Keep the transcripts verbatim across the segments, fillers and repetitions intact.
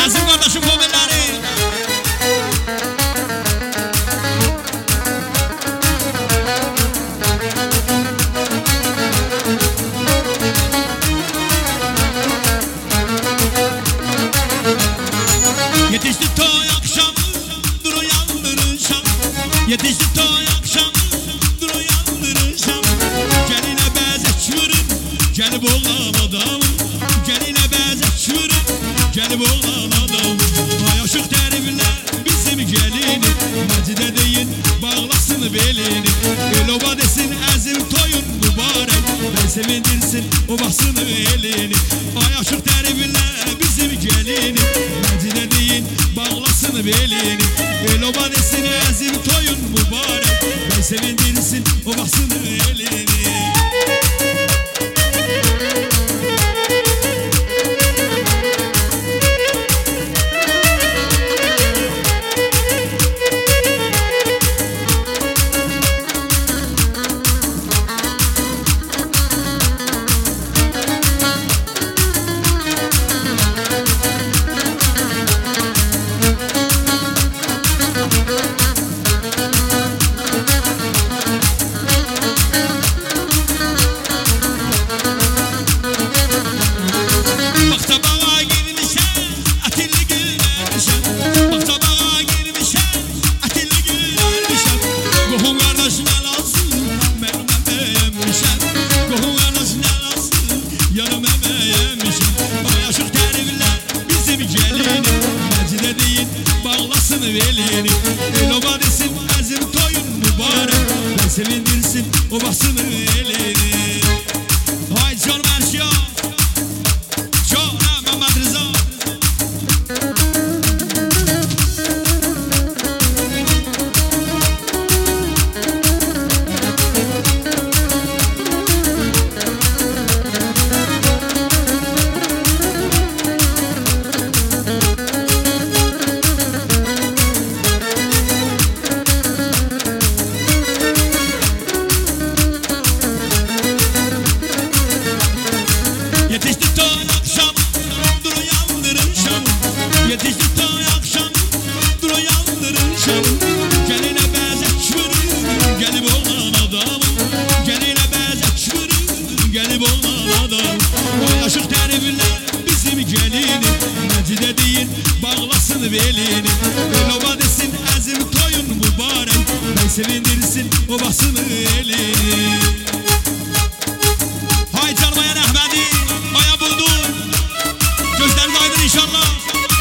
Azim kardeşim komünleri. Yetişti toy akşam, dur uyandıracağım. Yetişti toy akşam, dur uyandıracağım. Geline bezek çürüm, gelip oğlan adam. Geline bezek çürüm, gelip oğlan adam. Ay aşık terifle bizim gelini, Macide deyin bağlasın belini. El oba desin ezim toyun mübarek, ben sevindirsin o baksın elini. Ay aşık terifle bizim gelini, Macide deyin bağlasın belini. El oba desin ezim toyun mübarek, ben sevindirsin o baksın elini. Velini, el oba desin azim toyun mübarek, ben sevindirsin o baksın elini. Hay canım her şey, çok Mehmet Rıza. Yetişti toy akşam, dur uyandıracağım. Yetişti toy akşam, dur uyandıracağım. Geline bezek çürüm, gelip olan adam. Geline bezek çürüm, gelip olan adam. O aşık terifle bizim gelini, Macide deyin bağlasın belini. El oba desin ezim toyun mübarek, ben sevindirsin o baksın elini. Hay canmayan Ahmedi, aya buldun. Gözlerin aydın inşallah.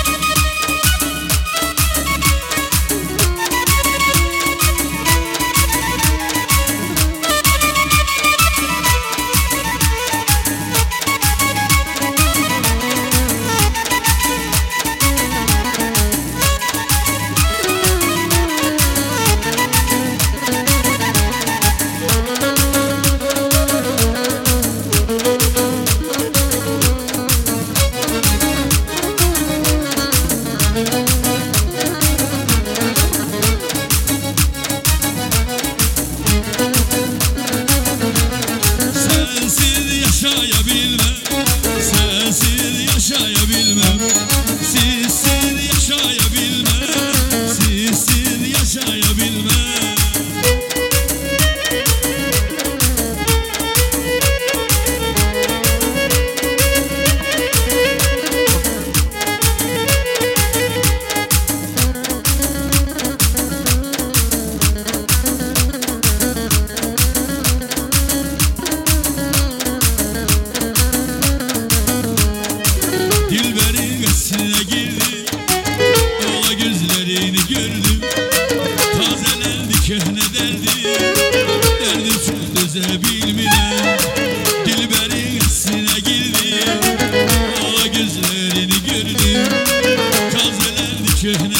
Yaşayabilmem, sensiz yaşayabilmem, sizsiz yaşayabilmem, sizsiz yaşayabilmem. Dilberin gözüne girdi, ola gözlerini gördüm. Tazelendi köhne derdi, derdim çok dözebilmirem. Dilberin gözüne girdi, ola gözlerini gördüm. Tazelendi köhne